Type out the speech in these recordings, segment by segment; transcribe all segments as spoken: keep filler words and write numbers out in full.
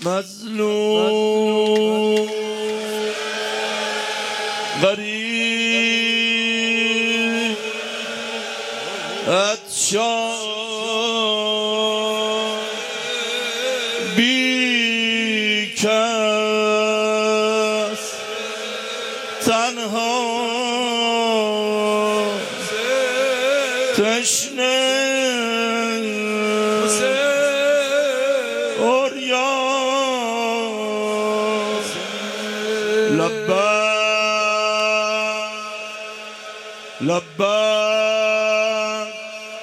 مظلوم غریب عطشان بی کس تنها تشنه عریان لبیک لبیک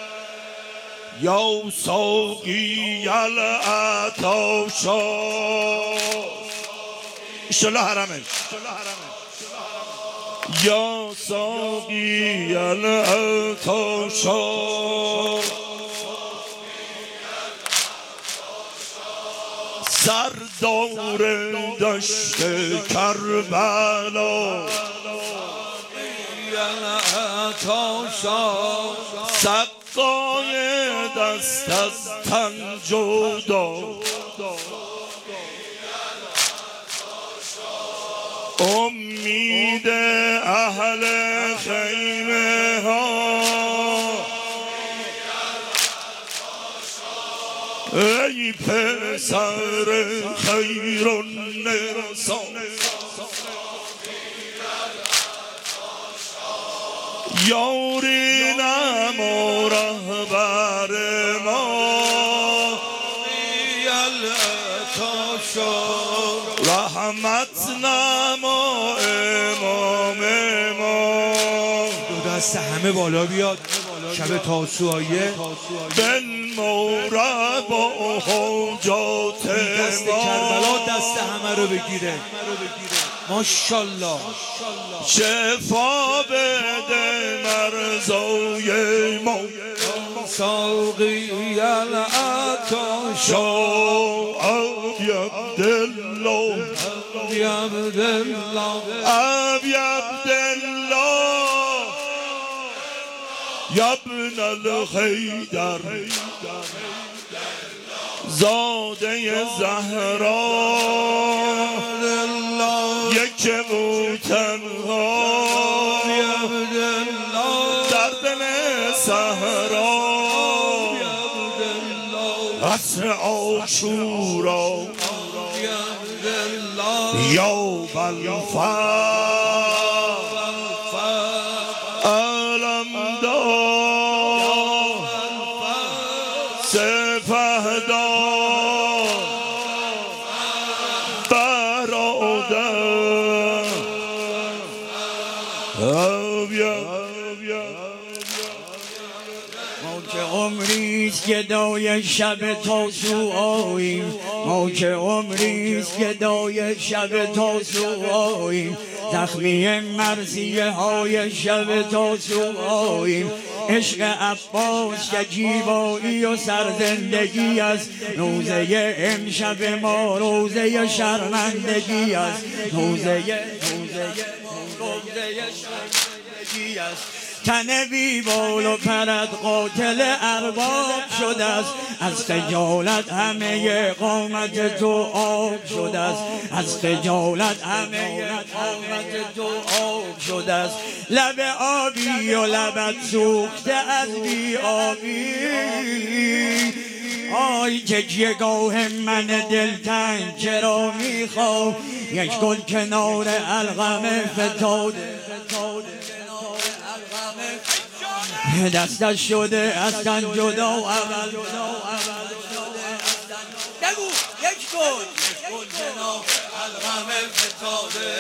یا ساقی العطاشا اشتلا حرمه یا ساقی العطاشا سردار دشت کربلا سقای دست از تن جدا امید اهل خیمه ها ای پسر خیر النساء یاری نما رهبر ما رحمت نما امام ما دو دست همه بالا بیاد شب تاسوعیه بنموره با حاجات دست کربلا دست همه رو بگیره ماشالله شفا بده مرزای ما ساقی العطاشا ابی عبدالله ابی عبدالله ابی عبدالله یابن الحیدر زاده زهرا یک موتنها در دل صحرا عصر عاشورا یا بالفعل علمدار سپهدار برادر ما که عمریست گدای شب تاسوعاییم ما که عمریست گدای شب تاسوعاییم زخمی مرثیه های شب تاسوعاییم عشق عباس شکیبایی و سرزندگی است روزه امشب ما روزه شرمندگی است روزه روزه روزه شرمندگی است تن بی بال و پرد قاتل ارباب شده است از خجالت همه قامت تو آب شده است از خجالت همه قامت تو آب شده است لب آبی و لبت سوخته از بی آبی آی تکیه گاه من دلتنگ چرا میخوام یک گل کنار الغم فتاده دستش شده از تن جدا اول بگو یک گل یک گل کنار الغم فتاده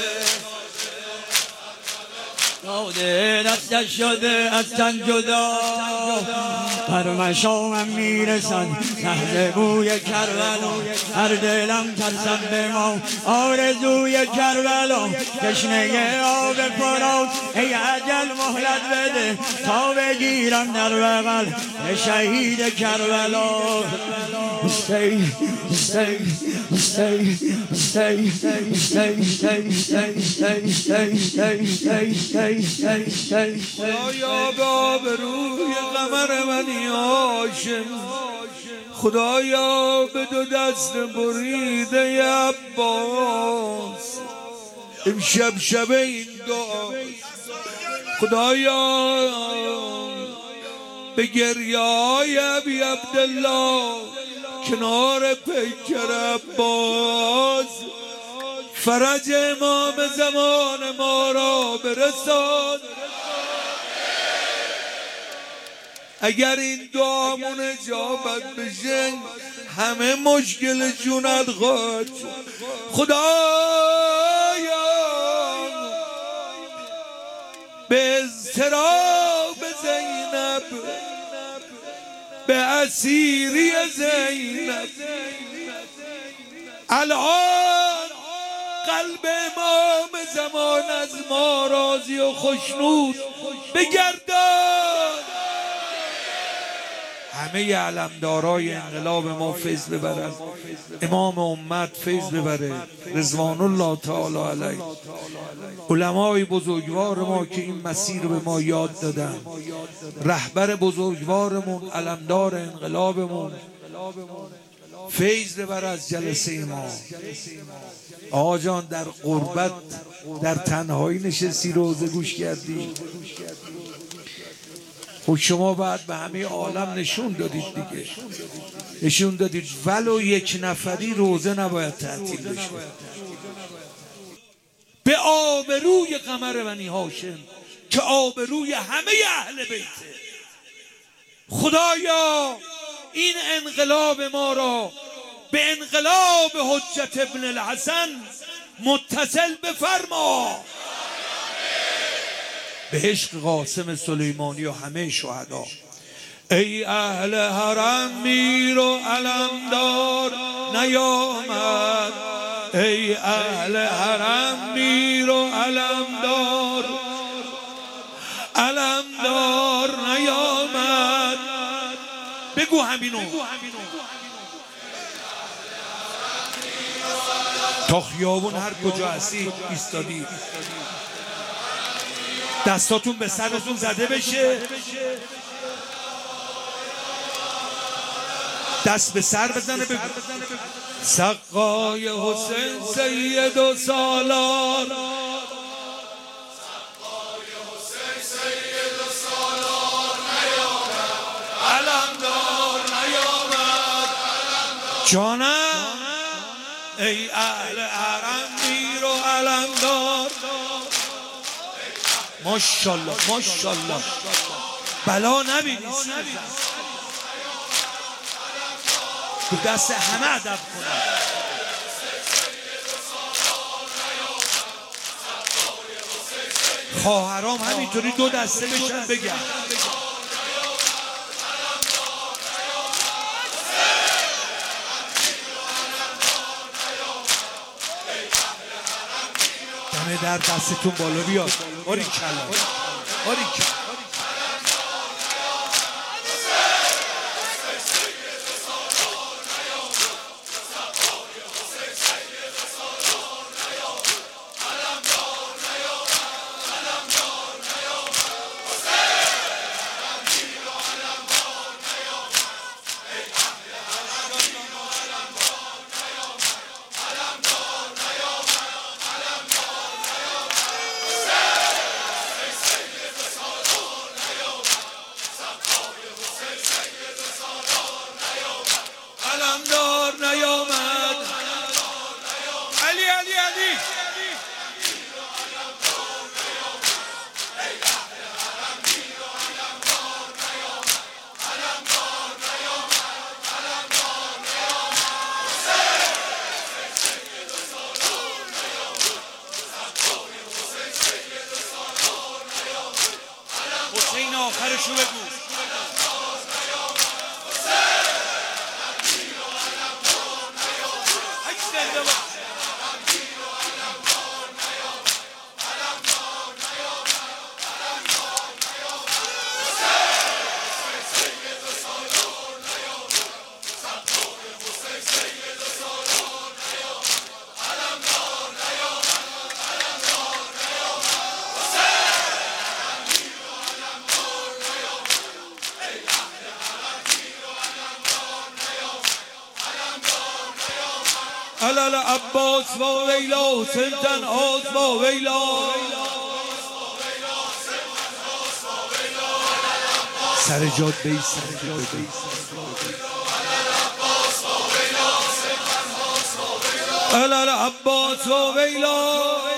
داده دستش شده از تن جدا هر مشامم میرسن لحظه بوی کربلا هر دلم ترسم به ما آرزوی کربلا تشنه آب فرات ای اجل مهلت بده تا بگیرم در بغل شهید کربلا stay stay stay stay stay stay stay stay stay stay stay خدایا به آبروی قمر منی هاشم خدایا به دو دست بریده عباس امشب شب این دعا خدایا به گریه‌های ابی عبدالله کنار پیکر عباس فرج امام زمان ما را برسان. اگر این دعامون اجابت بشه همه مشکل جونت خواهد خدایا به اضطراب زینب به اسیری زینب الان قلب امام زمان از ما راضی و خشنود بگردان. همه علمدارای انقلاب ما فیض ببرن، امام امت فیض ببره رضوان الله تعالی علیه، علمای بزرگوار ما که این مسیر رو به ما یاد دادن، رهبر بزرگوارمون علمدار انقلابمون فیض ببر از جلسه ما. آقا جان در غربت در تنهایی نشستی روزه گوش کردی، خب شما بعد به همه عالم نشون دادید دیگه، نشون دادید ولو یک نفری روزه نباید تعطیل بشه. به آبروی قمر بنی هاشم که آبروی همه اهل بیته خدایا این انقلاب ما را به انقلاب حجت ابن الحسن متصل بفرما، به عشق قاسم سلیمانی و همه شهدا. ای اهل حرم میر و علمدار نیامد، ای اهل حرم میر و علمدار علمدار نیامد. بگو همینو تا خیابون هر کجا هستی ایستادی دستاتون به سرتون زده بشه، دست به سر بزنه بگو سقای حسین سید و سالار، علمدار نیامد جانم. ای اهل حرم میر و علمدار ماشاءالله ماشاءالله بلا نبینی تو دست همه ادب کنن. خواهرام همینطوری دو دسته بشن بگم دمه در دستتون بالا بیاد. آری کلا آری کلا علمدار نیامد. علی علی علی حسین آخرشو بگو. علل عباس و ویلا سلطن آز و ویلا سر جاد بیست علل عباس و ویلا